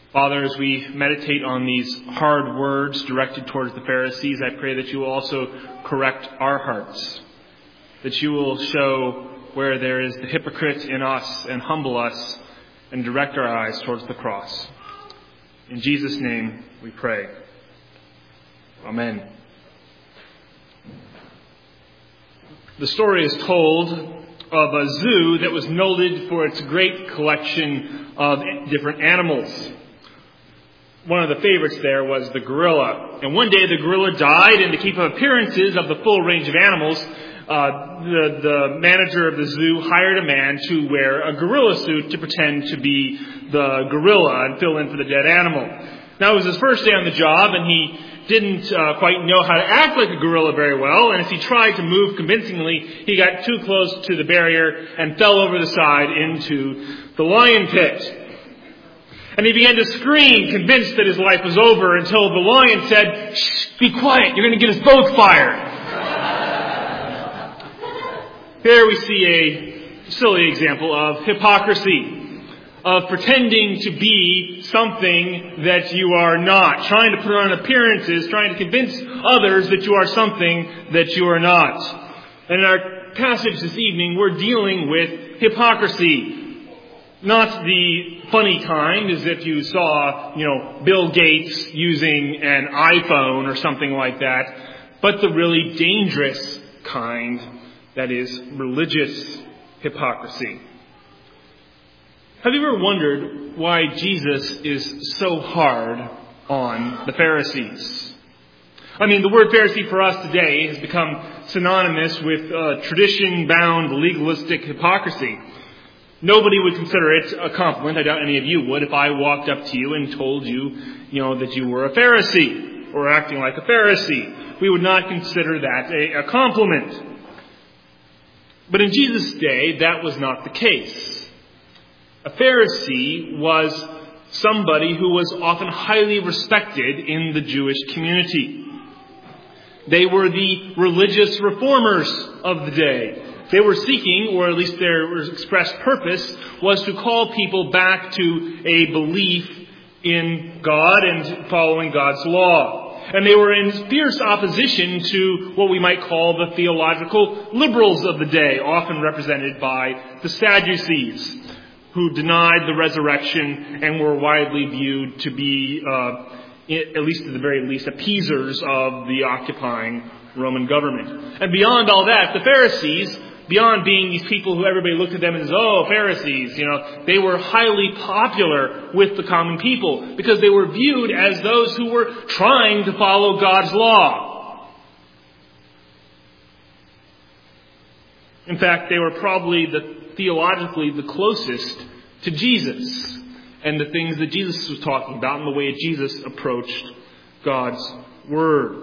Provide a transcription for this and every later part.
Father, as we meditate on these hard words directed towards the Pharisees, I pray that you will also correct our hearts, that you will show where there is the hypocrite in us and humble us and direct our eyes towards the cross. In Jesus' name we pray. Amen. The story is told of a zoo that was noted for its great collection of different animals. One of the favorites there was the gorilla. And one day the gorilla died, and to keep up appearances of the full range of animals, the manager of the zoo hired a man to wear a gorilla suit to pretend to be the gorilla and fill in for the dead animal. Now, it was his first day on the job, and he didn't quite know how to act like a gorilla very well, and as he tried to move convincingly, he got too close to the barrier and fell over the side into the lion pit. And he began to scream, convinced that his life was over, until the lion said, "Shh, be quiet, you're going to get us both fired." Here we see a silly example of hypocrisy, of pretending to be something that you are not, trying to put on appearances, trying to convince others that you are something that you are not. And in our passage this evening, we're dealing with hypocrisy. Not the funny kind, as if you saw, Bill Gates using an iPhone or something like that, but the really dangerous kind, that is religious hypocrisy. Have you ever wondered why Jesus is so hard on the Pharisees? I mean, the word Pharisee for us today has become synonymous with tradition-bound legalistic hypocrisy. Nobody would consider it a compliment. I doubt any of you would if I walked up to you and told you, that you were a Pharisee or acting like a Pharisee. We would not consider that a compliment. But in Jesus' day, that was not the case. A Pharisee was somebody who was often highly respected in the Jewish community. They were the religious reformers of the day. They were seeking, or at least their expressed purpose, was to call people back to a belief in God and following God's law. And they were in fierce opposition to what we might call the theological liberals of the day, often represented by the Sadducees, who denied the resurrection and were widely viewed to be, at least at the very least, appeasers of the occupying Roman government. And beyond all that, the Pharisees, beyond being these people who everybody looked at them as, Pharisees, they were highly popular with the common people because they were viewed as those who were trying to follow God's law. In fact, they were probably theologically the closest to Jesus and the things that Jesus was talking about and the way Jesus approached God's Word.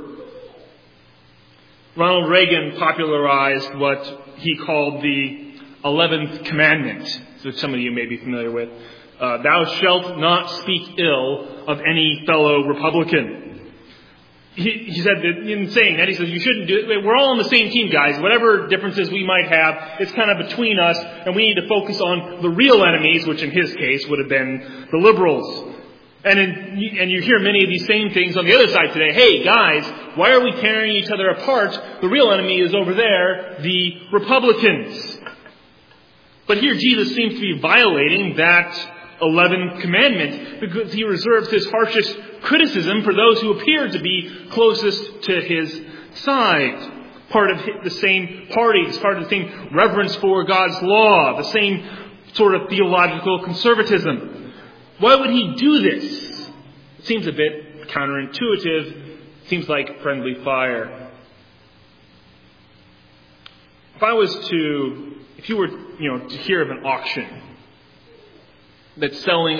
Ronald Reagan popularized what he called the 11th commandment, which some of you may be familiar with. Thou shalt not speak ill of any fellow Republican. He said that in saying that, he says, you shouldn't do it. We're all on the same team, guys. Whatever differences we might have, it's kind of between us, and we need to focus on the real enemies, which in his case would have been the liberals. And you hear many of these same things on the other side today. Hey, guys, why are we tearing each other apart? The real enemy is over there, the Republicans. But here Jesus seems to be violating that 11th commandment because he reserves his harshest criticism for those who appear to be closest to his side. Part of the same party, part of the same reverence for God's law, the same sort of theological conservatism. Why would he do this? It seems a bit counterintuitive. It seems like friendly fire. If you were, to hear of an auction that's selling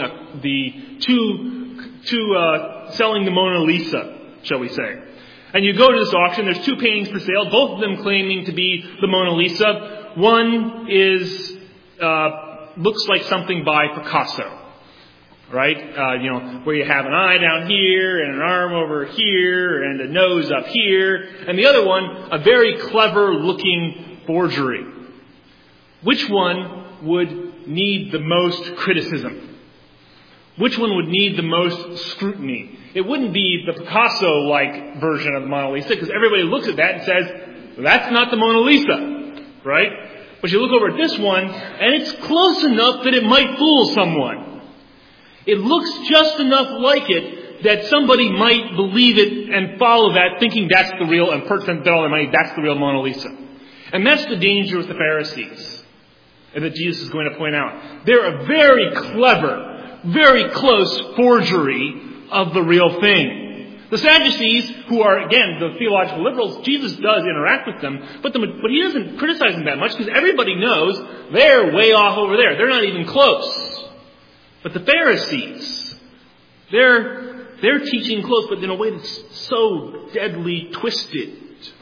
selling the Mona Lisa, shall we say. And you go to this auction, there's two paintings for sale, both of them claiming to be the Mona Lisa. One is, looks like something by Picasso. Right? Where you have an eye down here and an arm over here and a nose up here. And the other one, a very clever looking forgery. Which one would need the most criticism? which one would need the most scrutiny? It wouldn't be the Picasso-like version of the Mona Lisa, because everybody looks at that and says, that's not the Mona Lisa, right? But you look over at this one, and it's close enough that it might fool someone. It looks just enough like it that somebody might believe it and follow that, thinking that's the real, and spend all their money, that's the real Mona Lisa. And that's the danger with the Pharisees, and that Jesus is going to point out. They're a very clever, very close forgery of the real thing. The Sadducees, who are, again, the theological liberals, Jesus does interact with them, but he doesn't criticize them that much because everybody knows they're way off over there. They're not even close. But the Pharisees, they're teaching close, but in a way that's so deadly twisted.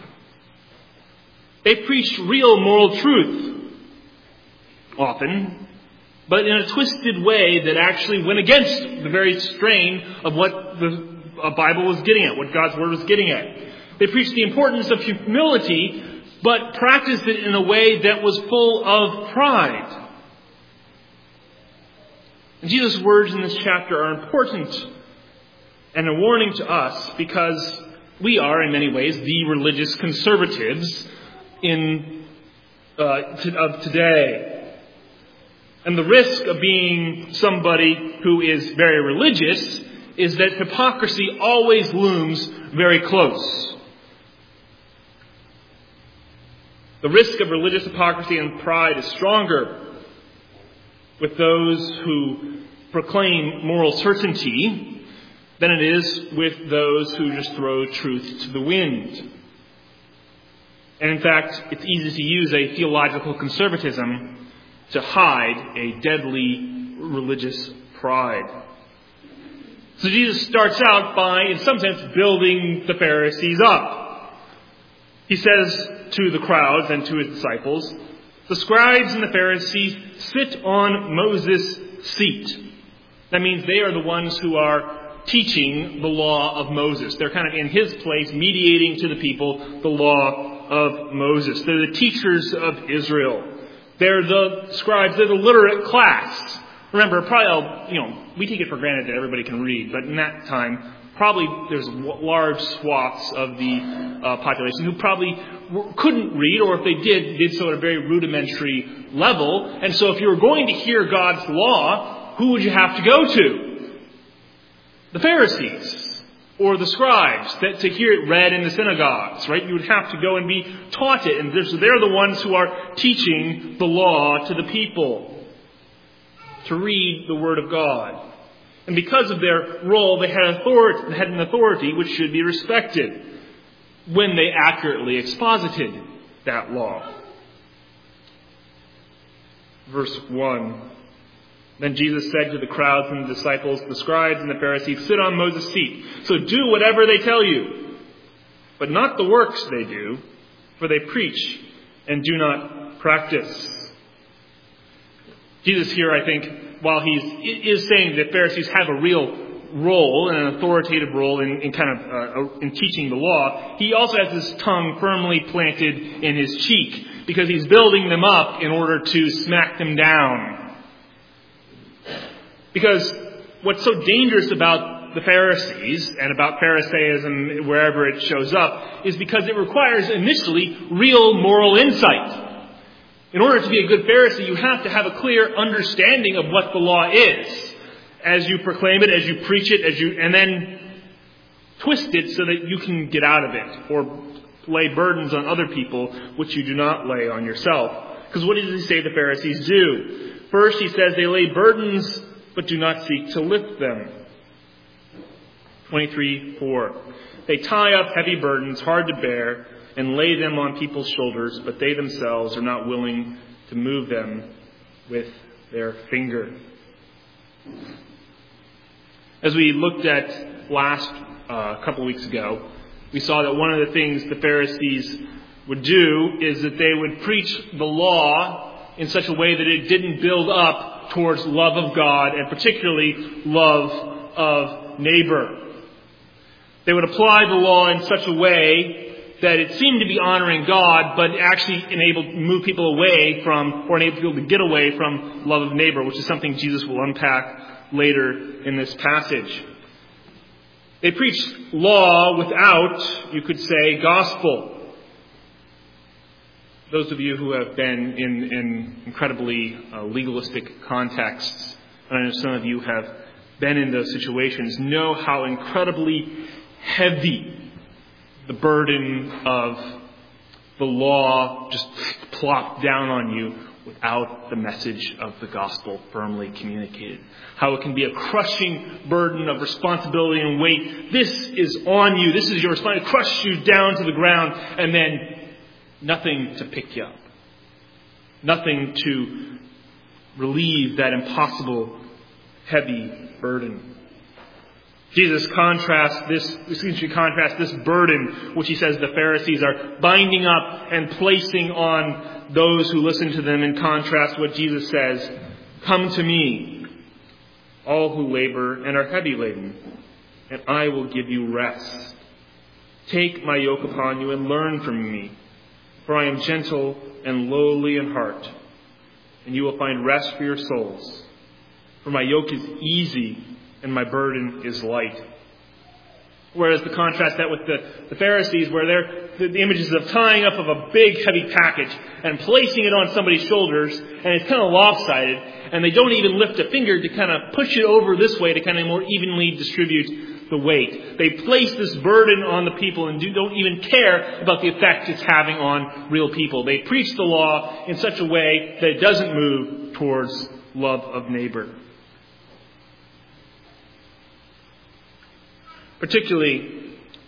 They preach real moral truth, often, but in a twisted way that actually went against the very strain of what the Bible was getting at, what God's Word was getting at. They preached the importance of humility, but practiced it in a way that was full of pride. And Jesus' words in this chapter are important and a warning to us because we are, in many ways, the religious conservatives of today. And the risk of being somebody who is very religious is that hypocrisy always looms very close. The risk of religious hypocrisy and pride is stronger with those who proclaim moral certainty than it is with those who just throw truth to the wind. And in fact, it's easy to use a theological conservatism to hide a deadly religious pride. So Jesus starts out by, in some sense, building the Pharisees up. He says to the crowds and to his disciples, the scribes and the Pharisees sit on Moses' seat. That means they are the ones who are teaching the law of Moses. They're kind of in his place, mediating to the people the law of Moses. They're the teachers of Israel. They're the scribes. They're the literate class. Remember, probably, we take it for granted that everybody can read, but in that time, probably there's large swaths of the population who probably couldn't read, or if they did so at a very rudimentary level. And so if you were going to hear God's law, who would you have to go to? The Pharisees, or the scribes, to hear it read in the synagogues, right? You would have to go and be taught it, and they're the ones who are teaching the law to the people, to read the Word of God. And because of their role, they had an authority which should be respected when they accurately exposited that law. Verse 1. Then Jesus said to the crowds and the disciples, the scribes and the Pharisees, sit on Moses' seat. So do whatever they tell you, but not the works they do, for they preach and do not practice. Jesus here, I think, while he is saying that Pharisees have a real role, an authoritative role in teaching the law, he also has his tongue firmly planted in his cheek because he's building them up in order to smack them down. Because what's so dangerous about the Pharisees and about Pharisaism wherever it shows up is because it requires initially real moral insight. In order to be a good Pharisee, you have to have a clear understanding of what the law is as you proclaim it, as you preach it, and then twist it so that you can get out of it or lay burdens on other people which you do not lay on yourself. Because what does he say the Pharisees do? First, he says they lay burdens but do not seek to lift them. 23:4. They tie up heavy burdens, hard to bear, and lay them on people's shoulders, but they themselves are not willing to move them with their finger. As we looked at last couple weeks ago, we saw that one of the things the Pharisees would do is that they would preach the law in such a way that it didn't build up towards love of God and particularly love of neighbor. They would apply the law in such a way that it seemed to be honoring God, but actually move people away from, or enable people to get away from love of neighbor, which is something Jesus will unpack later in this passage. They preach law without, you could say, gospel. Those of you who have been in incredibly legalistic contexts, and I know some of you have been in those situations, know how incredibly heavy the burden of the law just plopped down on you without the message of the gospel firmly communicated. How it can be a crushing burden of responsibility and weight. This is on you. This is your responsibility. Crush you down to the ground, and then nothing to pick you up. Nothing to relieve that impossible, heavy burden. Jesus contrasts this burden, which he says the Pharisees are binding up and placing on those who listen to them, in contrast to what Jesus says, "Come to me, all who labor and are heavy laden, and I will give you rest. Take my yoke upon you and learn from me, for I am gentle and lowly in heart, and you will find rest for your souls. For my yoke is easy and my burden is light." Whereas the contrast that with the Pharisees, where the images of tying up of a big heavy package and placing it on somebody's shoulders, and it's kind of lopsided, and they don't even lift a finger to kind of push it over this way to kind of more evenly distribute the weight. They place this burden on the people and don't even care about the effect it's having on real people. They preach the law in such a way that it doesn't move towards love of neighbor. Particularly,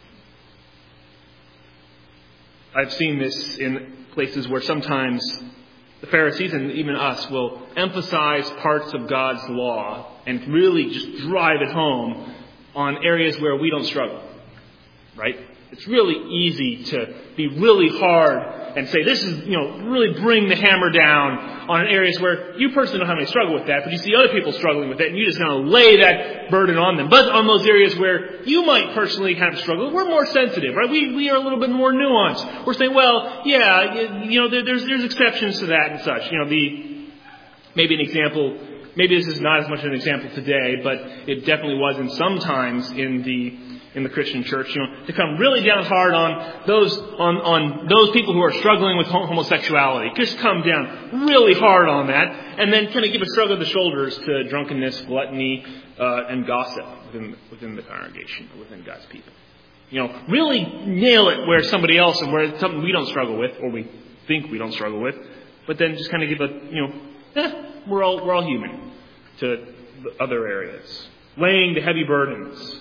I've seen this in places where sometimes the Pharisees and even us will emphasize parts of God's law and really just drive it home on areas where we don't struggle, right? It's really easy to be really hard and say, this is, really bring the hammer down on areas where you personally don't have any struggle with that, but you see other people struggling with it, and you just kind of lay that burden on them. But on those areas where you might personally kind of struggle, we're more sensitive, right? We are a little bit more nuanced. We're saying, well, yeah, there's exceptions to that and such. Maybe an example, maybe this is not as much an example today, but it definitely was in some times in the Christian church, to come really down hard on those people who are struggling with homosexuality. Just come down really hard on that, and then kind of give a shrug of the shoulders to drunkenness, gluttony, and gossip within the congregation, or within God's people. Really nail it where somebody else, and where it's something we don't struggle with, or we think we don't struggle with, but then just kind of give we're all human to the other areas. Laying the heavy burdens.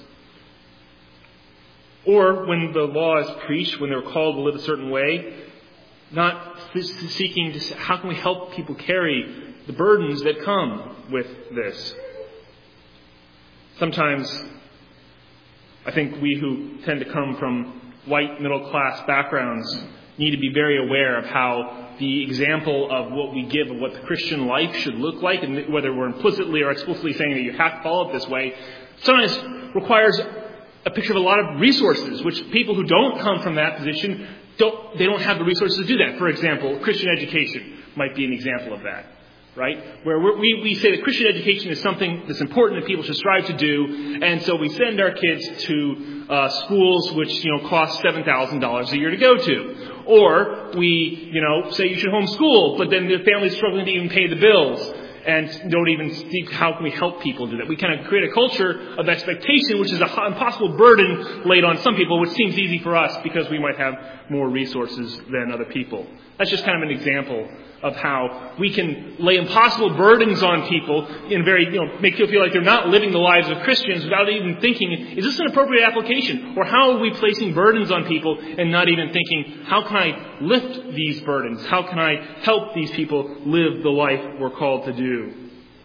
Or when the law is preached, when they're called to live a certain way, not seeking to say, how can we help people carry the burdens that come with this? Sometimes I think we who tend to come from white middle-class backgrounds need to be very aware of how the example of what we give of what the Christian life should look like, and whether we're implicitly or explicitly saying that you have to follow it this way, sometimes requires a picture of a lot of resources, which people who don't come from that position, they don't have the resources to do that. For example, Christian education might be an example of that, right? Where we say that Christian education is something that's important that people should strive to do, and so we send our kids to schools which, cost $7,000 a year to go to. Or we, say you should homeschool, but then the family's struggling to even pay the bills. And don't even see how can we help people do that. We kind of create a culture of expectation, which is an impossible burden laid on some people, which seems easy for us because we might have more resources than other people. That's just kind of an example of how we can lay impossible burdens on people in make people feel like they're not living the lives of Christians without even thinking, is this an appropriate application? Or how are we placing burdens on people and not even thinking, how can I lift these burdens? How can I help these people live the life we're called to do?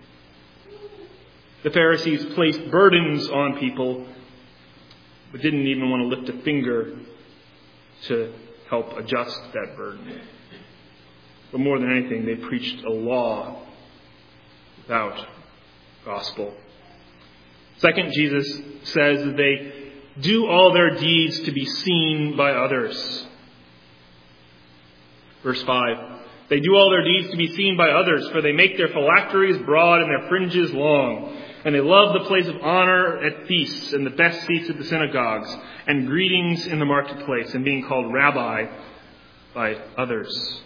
The Pharisees placed burdens on people, but didn't even want to lift a finger to help adjust that burden. But more than anything, they preached a law without gospel. Second, Jesus says that they do all their deeds to be seen by others. Verse 5. They do all their deeds to be seen by others, for they make their phylacteries broad and their fringes long. And they loved the place of honor at feasts and the best seats at the synagogues and greetings in the marketplace and being called rabbi by others.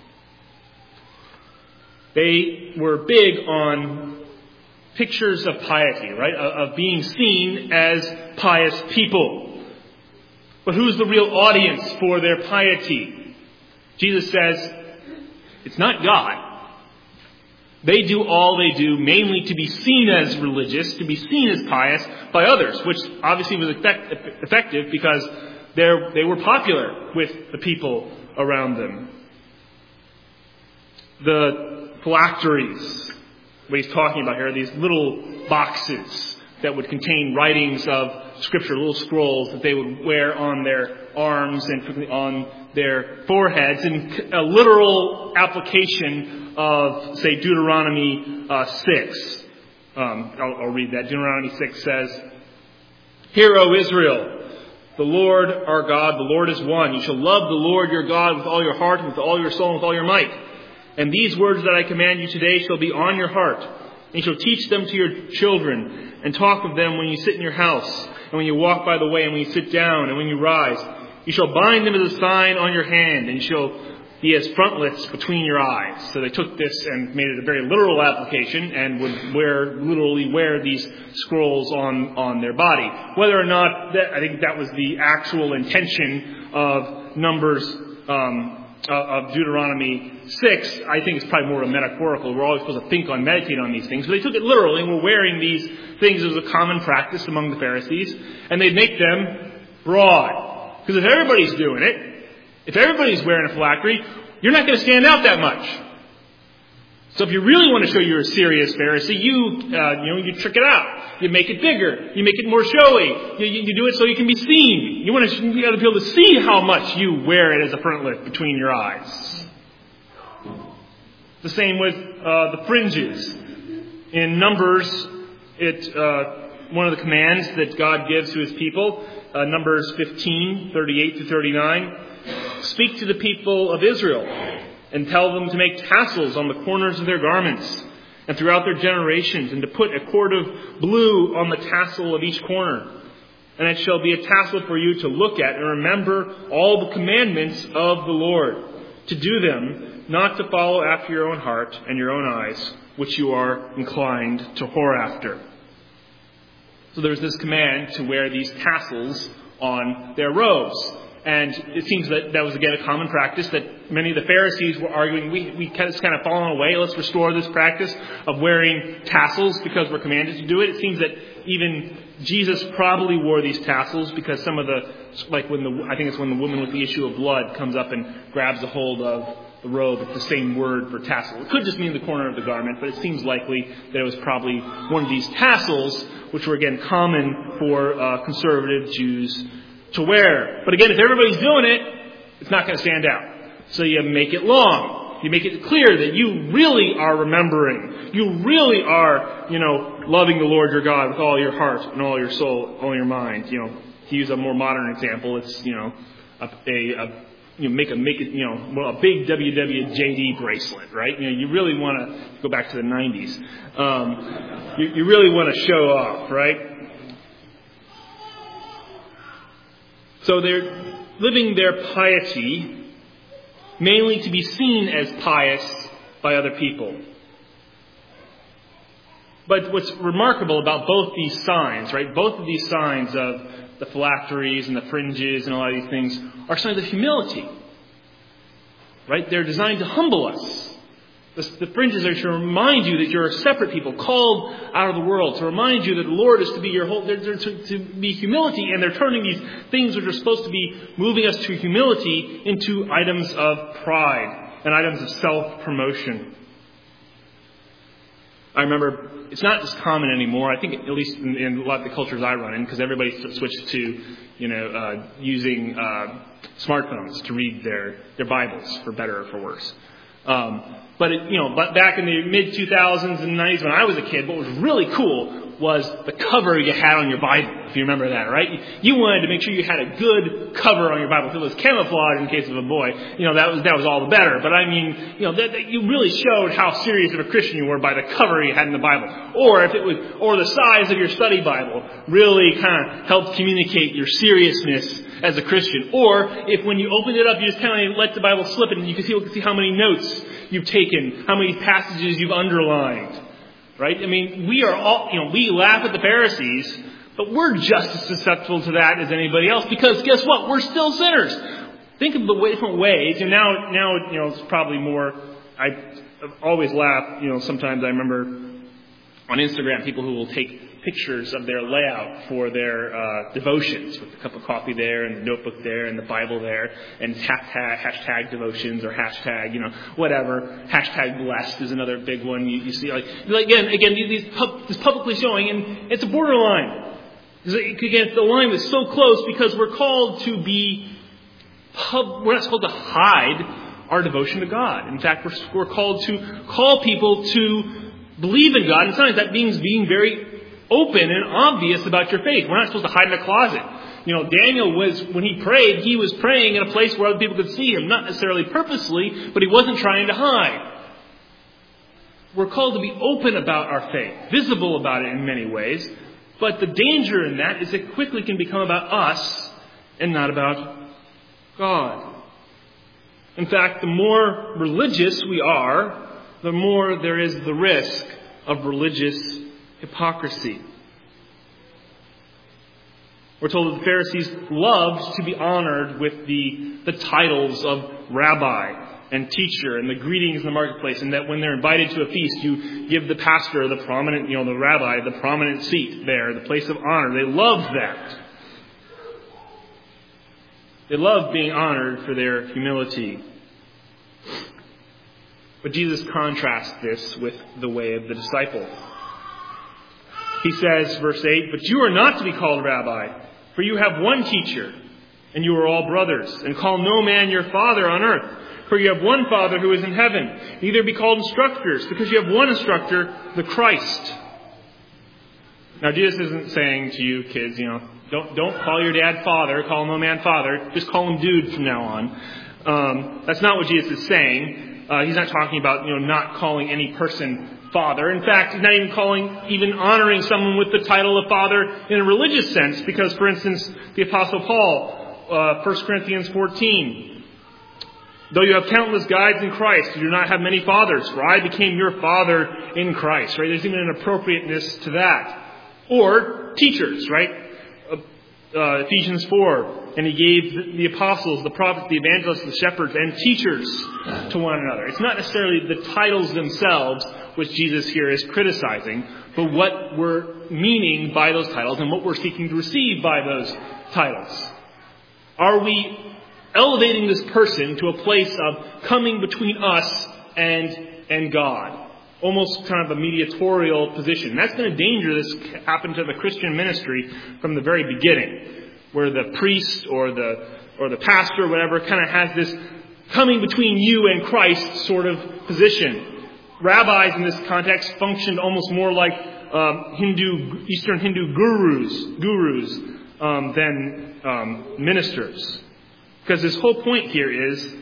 They were big on pictures of piety, right? Of being seen as pious people. But who's the real audience for their piety? Jesus says, it's not God. They do all they do mainly to be seen as religious, to be seen as pious by others, which obviously was effective because they were popular with the people around them. The phylacteries, what he's talking about here, are these little boxes that would contain writings of Scripture, little scrolls that they would wear on their arms and on their foreheads, in a literal application of, say, Deuteronomy 6. I'll read that. Deuteronomy 6 says, "Hear, O Israel, the Lord our God, the Lord is one. You shall love the Lord your God with all your heart, and with all your soul, and with all your might. And these words that I command you today shall be on your heart. And you shall teach them to your children, and talk of them when you sit in your house, and when you walk by the way, and when you sit down, and when you rise. You shall bind them as a sign on your hand, and you shall be as frontlets between your eyes." So they took this and made it a very literal application and would literally wear these scrolls on their body. Whether or not I think that was the actual intention of Numbers, of Deuteronomy 6, I think it's probably more a metaphorical. We're always supposed to think on, meditate on these things. But they took it literally and were wearing these things as a common practice among the Pharisees. And they'd make them broad. Because if everybody's doing it, if everybody's wearing a phylactery, you're not going to stand out that much. So if you really want to show you're a serious Pharisee, you trick it out. You make it bigger. You make it more showy. You do it so you can be seen. You got to be able to see how much you wear it as a frontlet between your eyes. The same with the fringes. In Numbers, one of the commands that God gives to His people, Numbers 15, 38 to 39, "Speak to the people of Israel and tell them to make tassels on the corners of their garments and throughout their generations, and to put a cord of blue on the tassel of each corner. And it shall be a tassel for you to look at and remember all the commandments of the Lord, to do them, not to follow after your own heart and your own eyes, which you are inclined to whore after." So there's this command to wear these tassels on their robes. And it seems that was, again, a common practice that many of the Pharisees were arguing, it's kind of fallen away. Let's restore this practice of wearing tassels because we're commanded to do it. It seems that even Jesus probably wore these tassels because some of I think it's when the woman with the issue of blood comes up and grabs a hold of the robe. It's the same word for tassel. It could just mean the corner of the garment, but it seems likely that it was probably one of these tassels, which were, again, common for conservative Jews to wear. But again, if everybody's doing it, it's not going to stand out. So you make it long. You make it clear that you really are remembering. You really are, loving the Lord your God with all your heart and all your soul, all your mind. To use a more modern example, it's, make a big WWJD bracelet, right? You really want to go back to the 90s. You really want to show off, right? So they're living their piety mainly to be seen as pious by other people. But what's remarkable about both these signs, right? Both of these signs of the phylacteries and the fringes and all of these things are signs of humility. Right? They're designed to humble us. The fringes are to remind you that you're a separate people, called out of the world. To remind you that the Lord is to be your whole... They're to be humility, and they're turning these things which are supposed to be moving us to humility into items of pride and items of self-promotion. I remember, it's not as common anymore, I think at least in a lot of the cultures I run in, because everybody switched to, using smartphones to read their Bibles, for better or for worse. But back in the mid-2000s and 90s when I was a kid, what was really cool was the cover you had on your Bible, if you remember that, right? You wanted to make sure you had a good cover on your Bible. If it was camouflage in case of a boy, that was all the better. But I mean, that you really showed how serious of a Christian you were by the cover you had in the Bible. Or the size of your study Bible really kind of helped communicate your seriousness as a Christian. Or if when you opened it up, you just kind of let the Bible slip and you could see how many notes you've taken, how many passages you've underlined. Right? I mean, we are all, we laugh at the Pharisees, but we're just as susceptible to that as anybody else because guess what? We're still sinners. Think of the different ways. And now, it's probably more, I always laugh, sometimes I remember on Instagram people who will take pictures of their layout for their devotions with a cup of coffee there and the notebook there and the Bible there and hashtag devotions or hashtag, whatever. Hashtag blessed is another big one you see. Again, this publicly showing, and it's a borderline. Again, the line is so close because we're called to be, we're not supposed to hide our devotion to God. In fact, we're called to call people to believe in God, and sometimes that means being very open and obvious about your faith. We're not supposed to hide in a closet. Daniel when he prayed, he was praying in a place where other people could see him, not necessarily purposely, but he wasn't trying to hide. We're called to be open about our faith, visible about it in many ways, but the danger in that is it quickly can become about us and not about God. In fact, the more religious we are, the more there is the risk of religious hypocrisy. We're told that the Pharisees loved to be honored with the titles of rabbi and teacher and the greetings in the marketplace, and that when they're invited to a feast, you give the pastor the prominent, the rabbi, the prominent seat there, the place of honor. They loved that. They loved being honored for their humility. But Jesus contrasts this with the way of the disciple. He says, verse 8, "But you are not to be called rabbi, for you have one teacher, and you are all brothers. And call no man your father on earth, for you have one Father who is in heaven. Neither be called instructors, because you have one instructor, the Christ." Now, Jesus isn't saying to you kids, don't call your dad father, call no man father. Just call him dude from now on. That's not what Jesus is saying. He's not talking about, not calling any person father. In fact, he's not even honoring someone with the title of father in a religious sense. Because, for instance, the Apostle Paul, 1 Corinthians 14, "Though you have countless guides in Christ, you do not have many fathers, for I became your father in Christ." Right? There's even an appropriateness to that. Or teachers, right? Ephesians 4, "And he gave the apostles, the prophets, the evangelists, the shepherds, and teachers to one another." It's not necessarily the titles themselves which Jesus here is criticizing, but what we're meaning by those titles and what we're seeking to receive by those titles. Are we elevating this person to a place of coming between us and God? Almost kind of a mediatorial position. And that's been a danger that's happened to the Christian ministry from the very beginning, where the priest or the pastor or whatever kind of has this coming between you and Christ sort of position. Rabbis in this context functioned almost more like Eastern Hindu gurus than ministers. Because his whole point here is,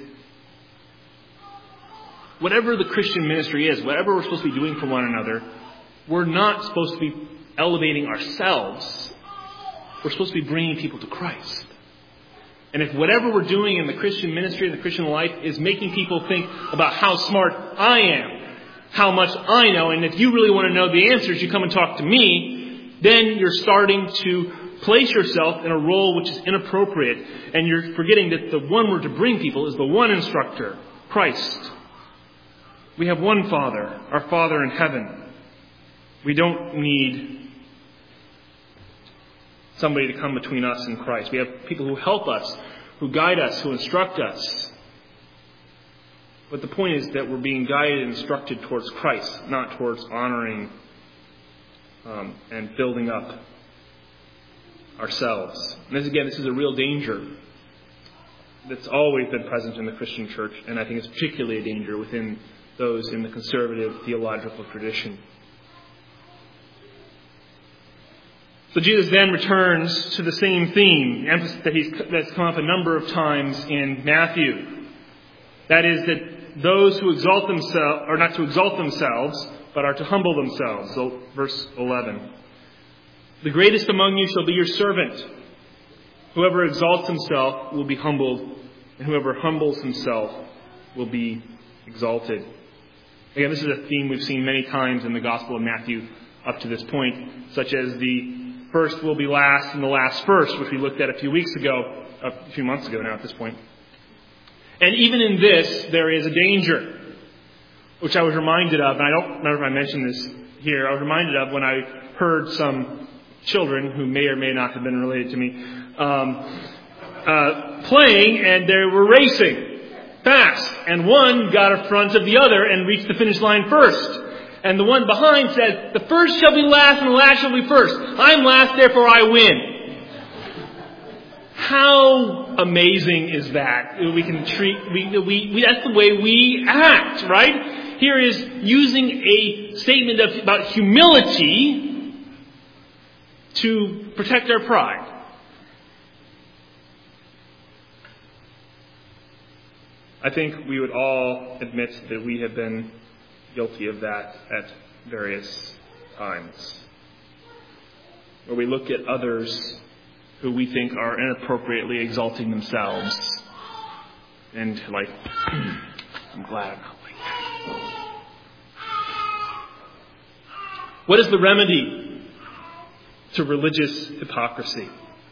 whatever the Christian ministry is, whatever we're supposed to be doing for one another, we're not supposed to be elevating ourselves. We're supposed to be bringing people to Christ. And if whatever we're doing in the Christian ministry and the Christian life is making people think about how smart I am, how much I know, and if you really want to know the answers, you come and talk to me, then you're starting to place yourself in a role which is inappropriate, and you're forgetting that the one we're to bring people is the one instructor, Christ. We have one Father, our Father in heaven. We don't need somebody to come between us and Christ. We have people who help us, who guide us, who instruct us. But the point is that we're being guided and instructed towards Christ, not towards honoring and building up ourselves. And this is a real danger that's always been present in the Christian church, and I think it's particularly a danger within those in the conservative theological tradition. So Jesus then returns to the same theme that's come up a number of times in Matthew. That is that those who exalt themselves are not to exalt themselves, but are to humble themselves. So, verse 11. The greatest among you shall be your servant. Whoever exalts himself will be humbled, and whoever humbles himself will be exalted. Again, this is a theme we've seen many times in the Gospel of Matthew up to this point, such as the first will be last and the last first, which we looked at a few months ago now at this point. And even in this, there is a danger, which I was reminded of, and I don't remember if I mentioned this here, I was reminded of when I heard some children, who may or may not have been related to me, playing, and they were racing fast, and one got in front of the other and reached the finish line first. And the one behind said, the first shall be last and the last shall be first. I'm last, therefore I win. How amazing is that? We can that's the way we act, right? Here is using a statement about humility to protect our pride. I think we would all admit that we have been guilty of that at various times, where we look at others who we think are inappropriately exalting themselves and I'm glad I'm not like that. What is the remedy to religious hypocrisy?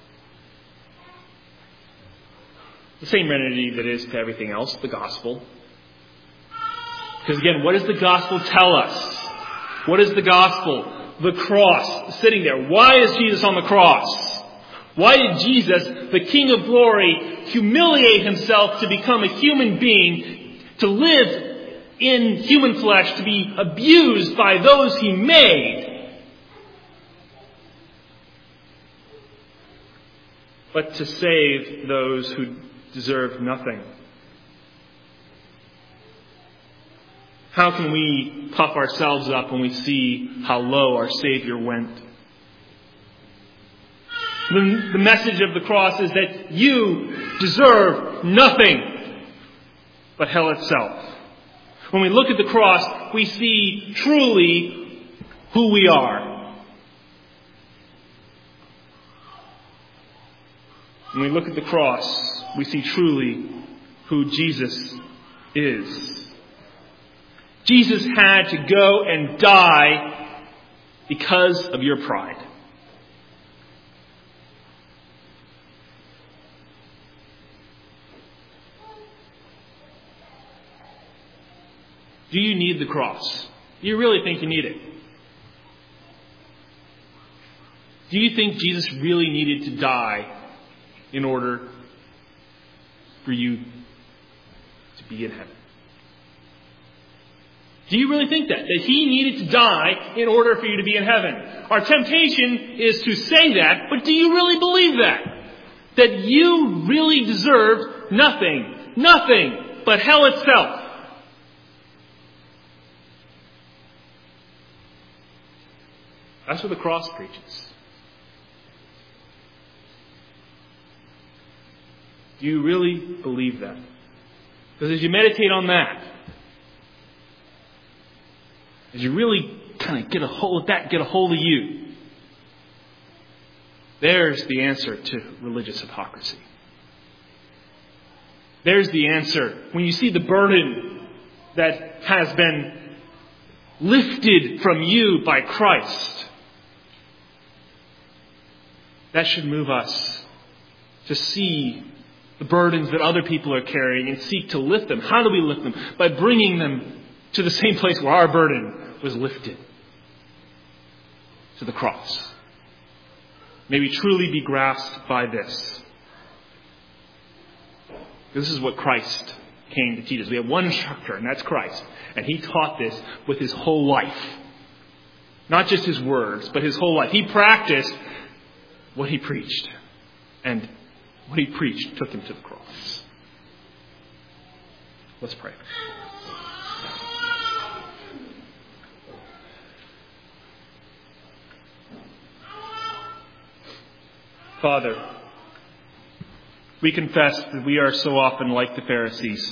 The same remedy that is to everything else, the gospel. Because again, what does the gospel tell us? What is the gospel? The cross, sitting there. Why is Jesus on the cross? Why did Jesus, the King of glory, humiliate himself to become a human being, to live in human flesh, to be abused by those he made, but to save those who deserve nothing? How can we puff ourselves up when we see how low our Savior went? The message of the cross is that you deserve nothing but hell itself. When we look at the cross, we see truly who we are. When we look at the cross, we see truly who Jesus is. Jesus had to go and die because of your pride. Do you need the cross? Do you really think you need it? Do you think Jesus really needed to die in order for you to be in heaven? Do you really think that? That he needed to die in order for you to be in heaven? Our temptation is to say that, but do you really believe that? That you really deserved nothing but hell itself? That's what the cross preaches. Do you really believe that? Because as you meditate on that, as you really kind of get a hold of that, get a hold of you, there's the answer to religious hypocrisy. There's the answer. When you see the burden that has been lifted from you by Christ, that should move us to see the burdens that other people are carrying and seek to lift them. How do we lift them? By bringing them to the same place where our burden was lifted, to the cross. May we truly be grasped by this. This is what Christ came to teach us. We have one instructor, and that's Christ. And he taught this with his whole life. Not just his words, but his whole life. He practiced what he preached. And what he preached took him to the cross. Let's pray. Father, we confess that we are so often like the Pharisees.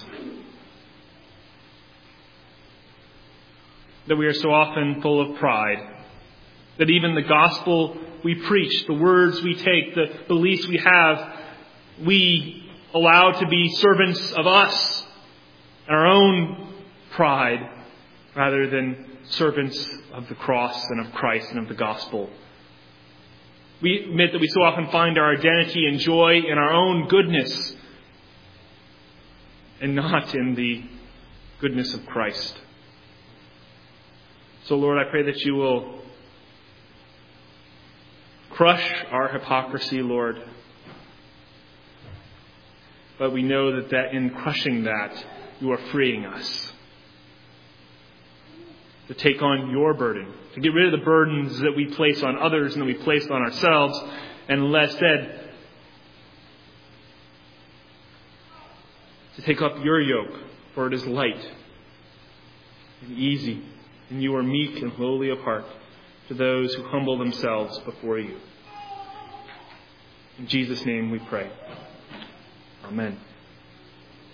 That we are so often full of pride. That even the gospel we preach, the words we take, the beliefs we have, we allow to be servants of us and our own pride rather than servants of the cross and of Christ and of the gospel. We admit that we so often find our identity and joy in our own goodness and not in the goodness of Christ. So, Lord, I pray that you will crush our hypocrisy, Lord. But we know that in crushing that, you are freeing us to take on your burden, to get rid of the burdens that we place on others and that we place on ourselves, and instead to take up your yoke, for it is light and easy, and you are meek and lowly of heart to those who humble themselves before you. In Jesus' name we pray. Amen.